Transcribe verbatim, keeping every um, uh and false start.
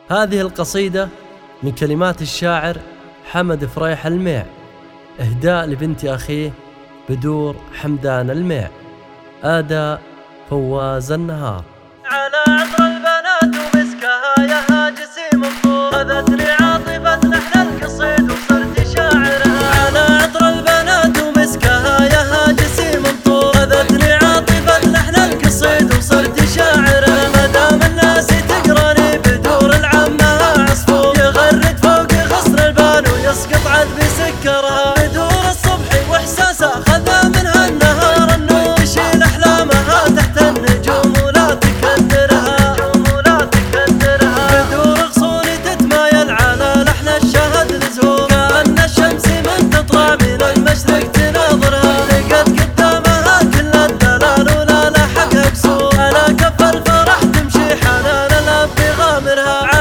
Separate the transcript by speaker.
Speaker 1: هذه القصيدة من كلمات الشاعر حمد فريح الميع، إهداء لبنت أخيه بدور حمدان الميع، أداء فواز النهار.
Speaker 2: على عطر البنات ومسكها يا هاجسي منظور، خذتني عاطفة لحن القصيد وصرت شاعرها. على عطر البنات ومسكها يا هاجسي منظور، خذتني عاطفة لحن القصيد وصرت شاعرها. مدام الناس تقراني بدور العمها عصفور، يغرد فوق غصن البان ويسقط عد بسكرها. بدور الصبح واحساسه خذا منها النهار النور، يشيل احلامها تحت النجوم ولا تكدرها. بدور غصوني تتمايل على لحن الشهد الزهور، كأن الشمس من تطلع من المشرق تناظرها. لقت قدامها كل الدلال ولا لحقها قصور، على كف الفرح تمشي حنان الاب بغامرها.